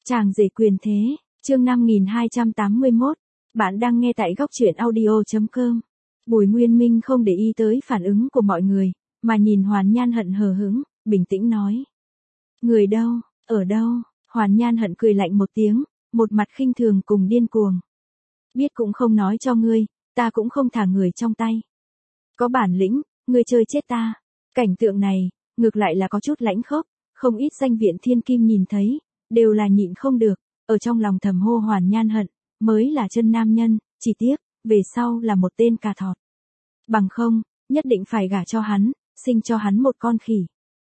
Chàng rể quyền thế, chương 5281. Bạn đang nghe tại góc truyện audio.com. Bùi Nguyên Minh không để ý tới phản ứng của mọi người, mà nhìn Hoàn Nhan Hận hờ hững, bình tĩnh nói. Người đâu, ở đâu? Hoàn Nhan Hận cười lạnh một tiếng, một mặt khinh thường cùng điên cuồng. Biết cũng không nói cho ngươi, ta cũng không thả người trong tay. Có bản lĩnh, ngươi chơi chết ta. Cảnh tượng này, ngược lại là có chút lãnh khốc, không ít danh viện thiên kim nhìn thấy, đều là nhịn không được, ở trong lòng thầm hô Hoàn Nhan Hận, mới là chân nam nhân, chỉ tiếc, về sau là một tên cà thọt. Bằng không, nhất định phải gả cho hắn, sinh cho hắn một con khỉ.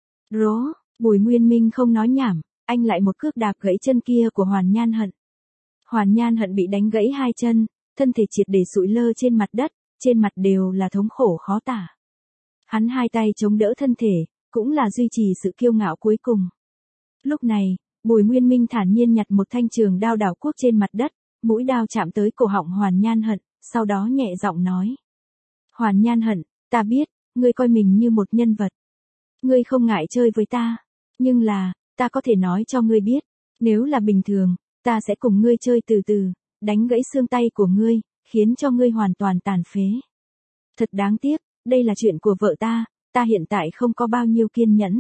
Rố, Bùi Nguyên Minh không nói nhảm, anh lại một cước đạp gãy chân kia của Hoàn Nhan Hận. Hoàn Nhan Hận bị đánh gãy hai chân, thân thể triệt để sụi lơ trên mặt đất, trên mặt đều là thống khổ khó tả. Hắn hai tay chống đỡ thân thể, cũng là duy trì sự kiêu ngạo cuối cùng. Lúc này, Bùi Nguyên Minh thản nhiên nhặt một thanh trường đao đảo quốc trên mặt đất, mũi đao chạm tới cổ họng Hoàn Nhan Hận, sau đó nhẹ giọng nói. Hoàn Nhan Hận, ta biết, ngươi coi mình như một nhân vật. Ngươi không ngại chơi với ta, nhưng là, ta có thể nói cho ngươi biết, nếu là bình thường, ta sẽ cùng ngươi chơi từ từ, đánh gãy xương tay của ngươi, khiến cho ngươi hoàn toàn tàn phế. Thật đáng tiếc, đây là chuyện của vợ ta hiện tại không có bao nhiêu kiên nhẫn.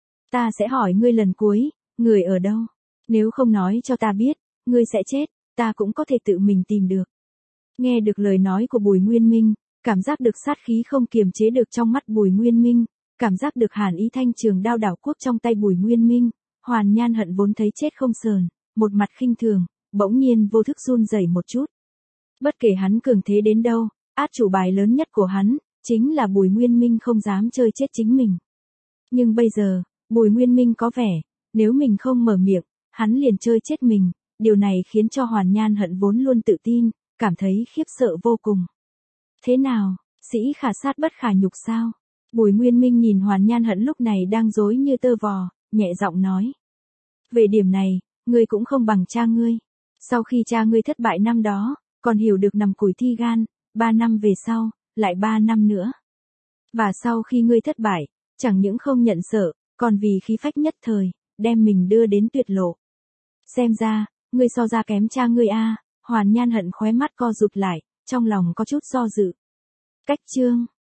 Ta sẽ hỏi ngươi lần cuối, người ở đâu? Nếu không nói cho ta biết, ngươi sẽ chết, ta cũng có thể tự mình tìm được. Nghe được lời nói của Bùi Nguyên Minh, cảm giác được sát khí không kiềm chế được trong mắt Bùi Nguyên Minh, cảm giác được hàn ý thanh trường đao đảo quốc trong tay Bùi Nguyên Minh, Hoàn Nhan Hận vốn thấy chết không sờn, một mặt khinh thường, bỗng nhiên vô thức run rẩy một chút. Bất kể hắn cường thế đến đâu, át chủ bài lớn nhất của hắn, chính là Bùi Nguyên Minh không dám chơi chết chính mình. Nhưng bây giờ, Bùi Nguyên Minh có vẻ, nếu mình không mở miệng, hắn liền chơi chết mình, điều này khiến cho Hoàn Nhan Hận vốn luôn tự tin, cảm thấy khiếp sợ vô cùng. Thế nào, sĩ khả sát bất khả nhục sao? Bùi Nguyên Minh nhìn Hoàn Nhan Hận lúc này đang rối như tơ vò, nhẹ giọng nói. Về điểm này, ngươi cũng không bằng cha ngươi. Sau khi cha ngươi thất bại năm đó, còn hiểu được nằm củi thi gan, 3 năm về sau, lại 3 năm nữa. Và sau khi ngươi thất bại, chẳng những không nhận sợ, còn vì khí phách nhất thời, đem mình đưa đến tuyệt lộ. Xem ra, ngươi so ra kém cha ngươi a. Hoàn Nhan Hận khóe mắt co rụt lại, trong lòng có chút do dự. Cách chương.